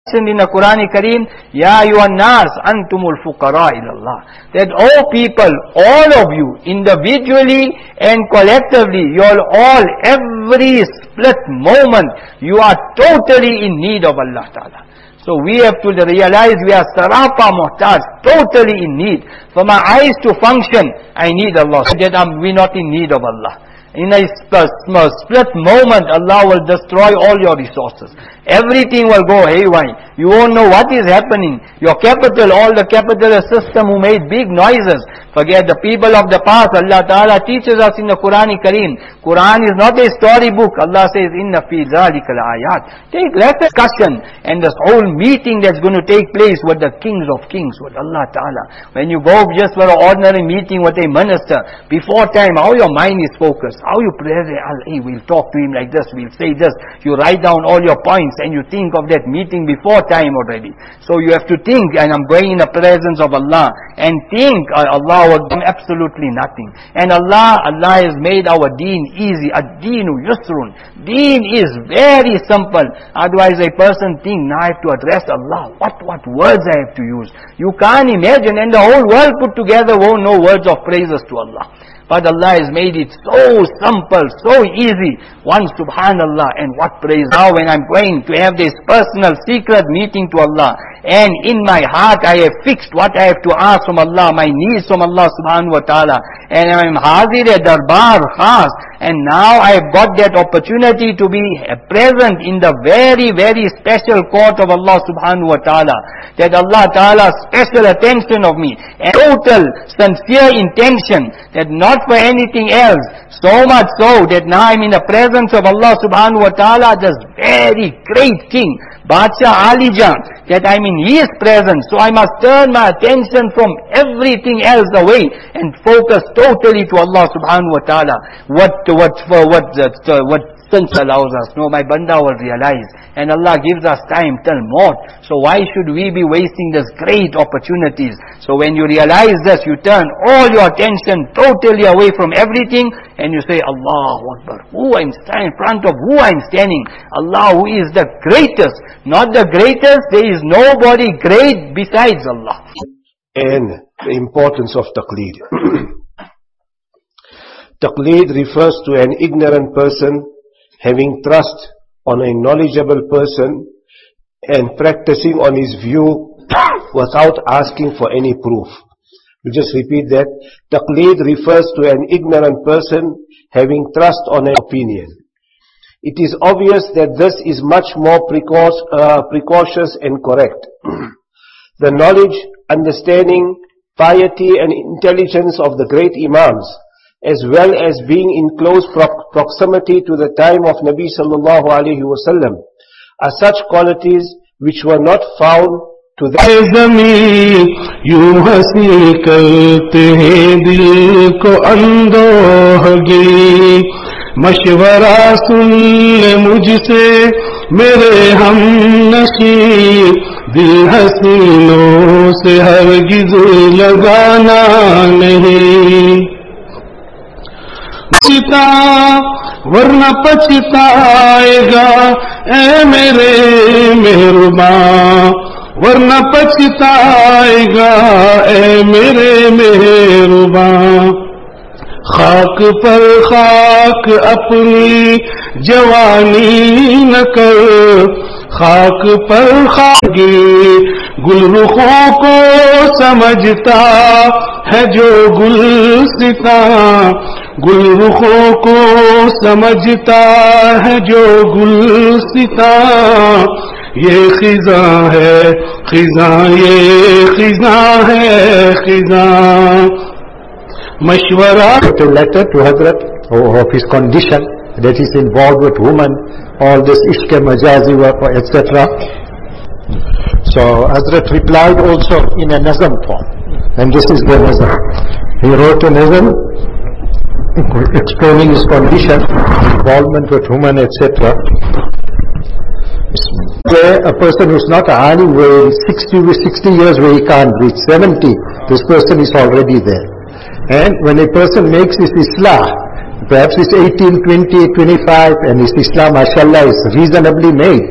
in the Quran Kareem, Ya ayyuhan nas antumul fuqara ilallah. That all people, all of you, individually and collectively, you all, every split moment, you are totally in need of Allah Ta'ala. So we have to realize we are sarapa muhtaj, totally in need. For my eyes to function, I need Allah. So that we're not in need of Allah. In a split moment, Allah will destroy all your resources. Everything will go haywire. You won't know what is happening. Your capital, all the capitalist system who made big noises. Forget the people of the past. Allah Ta'ala teaches us in the Quran Kareem. Quran is not a storybook. Allah says, Inna fi zalikal ayat. Take less discussion and this whole meeting that's going to take place with the kings of kings, with Allah Ta'ala. When you go just for an ordinary meeting with a minister, before time, how your mind is focused. How you pray, hey, we'll talk to him like this, we'll say this. You write down all your points and you think of that meeting before time already. So you have to think, and I'm going in the presence of Allah, and think Allah will do absolutely nothing. And Allah has made our deen easy. Ad-deenu yusrun. Deen is very simple. Otherwise a person think, now I have to address Allah. What words I have to use? You can't imagine, and the whole world put together won't know words of praises to Allah. But Allah has made it so simple, so easy. One subhanallah and what praise. Now when I'm going to have this personal secret meeting to Allah, and in my heart I have fixed what I have to ask from Allah, my needs from Allah subhanahu wa ta'ala, and I'm hazir darbar khas, and now I have got that opportunity to be present in the very, very special court of Allah subhanahu wa ta'ala, that Allah ta'ala special attention of me, and total sincere intention, that not for anything else, so much so that now I'm in the presence of Allah subhanahu wa ta'ala, this very great king, Badshah Alija, that I'm in his presence, so I must turn my attention from everything else away and focus totally to Allah subhanahu wa ta'ala. What sense allows us. No, my banda will realize. And Allah gives us time till maut. So why should we be wasting these great opportunities? So when you realize this, you turn all your attention totally away from everything and you say, Allahu Akbar. Who I'm standing in front of, who I'm standing. Allah who is the greatest. Not the greatest, there is nobody great besides Allah. And the importance of taqleed. Taqleed refers to an ignorant person having trust on a knowledgeable person and practicing on his view without asking for any proof. We just repeat that. Taqleed refers to an ignorant person having trust on an opinion. It is obvious that this is much more precautious and correct. The knowledge, understanding, piety and intelligence of the great Imams, as well as being in close proximity to the time of Nabi sallallahu alayhi wasallam, are such qualities which were not found to them. यूं हंसी करते हैं दिल को अंदोहगी मशवरा सुन ले मुझसे मेरे हम नशीब दिल हसीनों से हरगिज़ लगाना नहीं पछता वरना पछताएगा ऐ मेरे मेहरबान वरना पछताएगा ऐ मेरे मेहरबान खाक पर खाक अपनी जवानी न कर खाक पर खाक गुलरुखों को समझता है जो गुलसिता गुलरुखों को समझता है जो गुलसिता ये खिजा है खिजा ये खिजा है खिजा मशवरा to letter to Hazrat of his condition that is involved with women, all this ishq majazi work etc. So Hazrat replied also in a nazam form, and this is the nazam. He wrote a nazam explaining his condition, involvement with women etc. A person who is not a alim, where 60 years where he can't reach 70, this person is already there. And when a person makes his Islah, perhaps it's 18, 20, 25, and his Islam, mashallah, is reasonably made,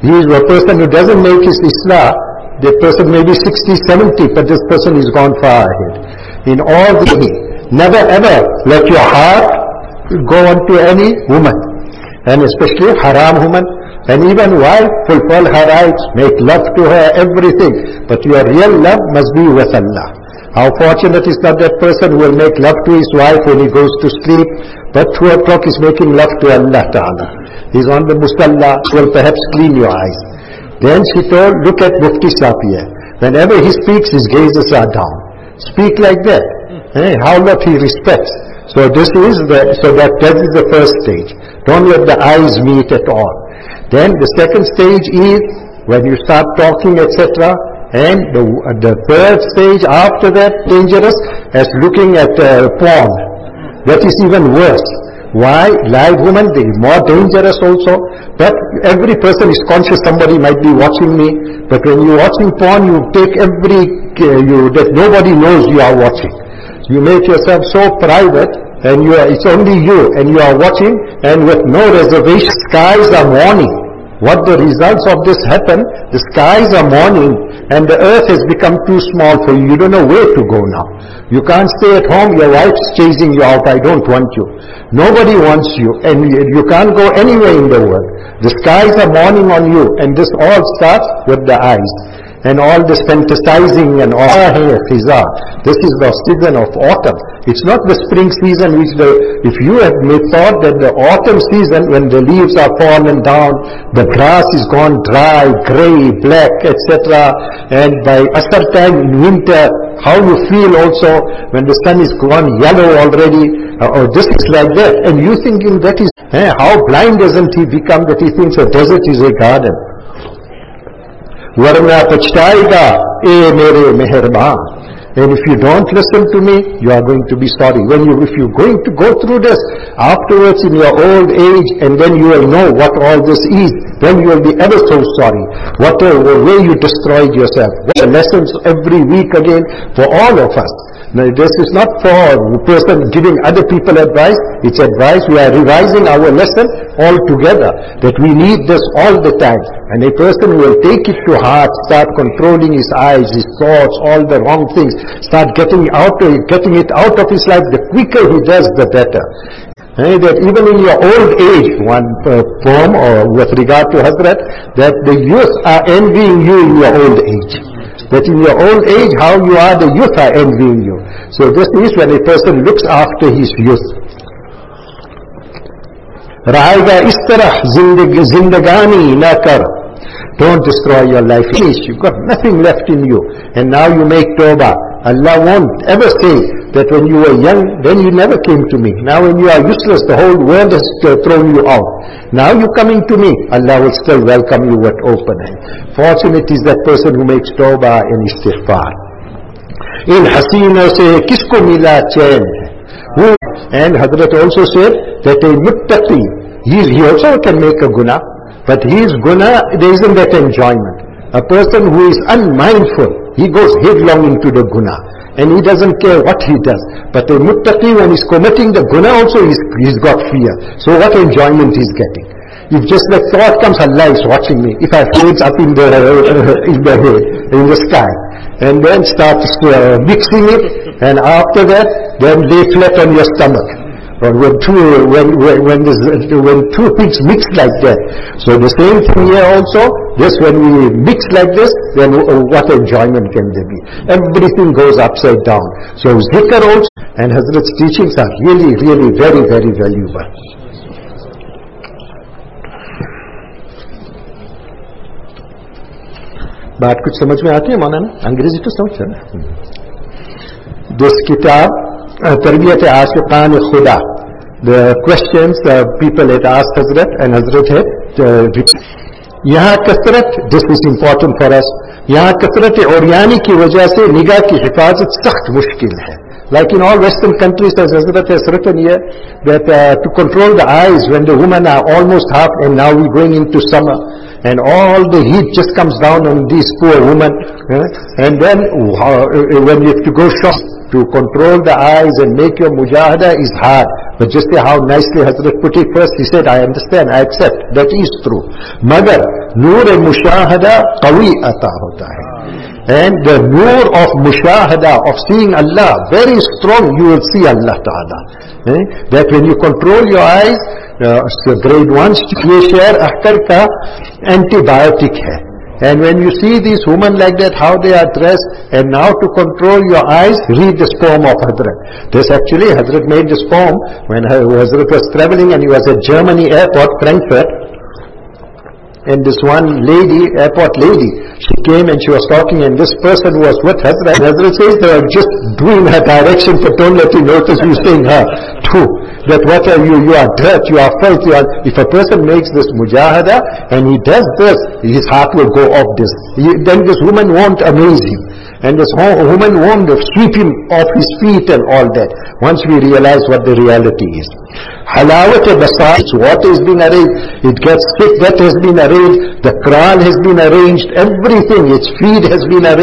He is a person who doesn't make his Islah. The person may be 60, 70, but this person is gone far ahead. In all the never ever let your heart go on to any woman, and especially haram woman. And even wife, fulfill her rights, make love to her, everything. But your real love must be with Allah. How fortunate is not that person who will make love to his wife when he goes to sleep, but 2 o'clock is making love to Allah Ta'ala. He's on the musalla, will perhaps clean your eyes. Then she told, look at Mufti Safiya. Whenever he speaks, his gazes are down. Speak like that. How much he respects. So this is that is the first stage. Don't let the eyes meet at all. Then the second stage is when you start talking, etc. And the third stage after that, dangerous, as looking at porn. That is even worse. Why? Live woman, they are more dangerous also. But every person is conscious somebody might be watching me. But when you're watching porn, you take that nobody knows you are watching. You make yourself so private, and it's only you, and you are watching, and with no reservation. Skies are mourning. What the results of this happen, the skies are mourning, and the earth has become too small for you. You don't know where to go now. You can't stay at home, your wife's chasing you out, I don't want you. Nobody wants you, and you can't go anywhere in the world. The skies are mourning on you, and this all starts with the eyes. And all this fantasizing and all fizar. This is the season of autumn. It's not the spring season if you had thought that the autumn season when the leaves are fallen down, the grass is gone dry, grey, black, etc. And by Asr time in winter, how you feel also when the sun is gone yellow already, this is like that. And you thinking that is, how blind doesn't he become that he thinks a desert is a garden. Varna pachtaega, mere meherban. And if you don't listen to me, you are going to be sorry. If you're going to go through this, afterwards in your old age, and then you will know what all this is, then you will be ever so sorry. Whatever way you destroyed yourself. What lessons every week again for all of us. Now this is not for a person giving other people advice, it's advice. We are revising our lesson all together, that we need this all the time. And a person who will take it to heart, start controlling his eyes, his thoughts, all the wrong things, start getting it out of his life, the quicker he does, the better. That even in your old age, one poem or with regard to Hazrat, that the youth are envying you in your old age. That in your old age, how you are, the youth are envying you. So this is when a person looks after his youth. Rahega is tarah zindagani na kar. Don't destroy your life. You've got nothing left in you. And now you make tawbah. Allah won't ever say that when you were young, then you never came to me. Now when you are useless, the whole world has thrown you out. Now you're coming to me, Allah will still welcome you with open hand. Fortunate is that person who makes tawbah and istighfar. In hasina se kisko mila chain. And Hazrat also said that a muttaqi, he also can make a guna, but his guna, there isn't that enjoyment. A person who is unmindful, he goes headlong into the guna, and he doesn't care what he does. But a muttaqi, when he's committing the guna also, he's got fear. So what enjoyment he's getting? If just the thought comes, Allah is watching me. If I fades up in the head, in the sky, and then starts mixing it, and after that, then lay flat on your stomach. Or when two things mix like that. So the same thing here also, just when we mix like this, then what enjoyment can there be? Everything goes upside down. So zikr also, and Hazrat's teachings are really, really very, very valuable. बात कुछ समझ में आती है मौलाना? अंग्रेजी तो समझ है ना? This kitab, Tarbiyat Ashiqan Khuda. The questions people had asked Hazrat, and Hazrat had यहाँ कसरत, this is important for us, यहाँ कसरत औरियानी की वजह से निगाह की हिफाजत सख्त मुश्किल है. Like in all Western countries, as Hazrat has written here, that to control the eyes when the women are almost half, and now we're going into summer, and all the heat just comes down on these poor women, and then when you have to go shop, to control the eyes and make your mujahada is hard. but just how nicely Hazrat put it first, he said, I understand, I accept, that is true. Magar, Noor-e-Mushahada qawi ata hota hai. And the Noor of Mushahada, of seeing Allah, very strong, you will see Allah Ta'ala. That when you control your eyes, grade 1, ye share akhtar ka antibiotic hai. And when you see these women like that, how they are dressed, and now to control your eyes, read this poem of Hazrat. This actually, Hazrat made this poem when Hazrat was traveling and he was at Germany airport, Frankfurt. And this one lady, airport lady, she came and she was talking, and this person was with Hazrat. Hazrat says they were just doing her direction, but don't let you notice you saying her too. That what are you? You are dirt, you are filth. If a person makes this mujahada and he does this, his heart will go off this. Then this woman won't amaze him. And this woman won't sweep him off his feet and all that. Once we realize what the reality is. Halawat basar, water has been arranged, it gets sick, that has been arranged, the kral has been arranged, everything, its feed has been arranged.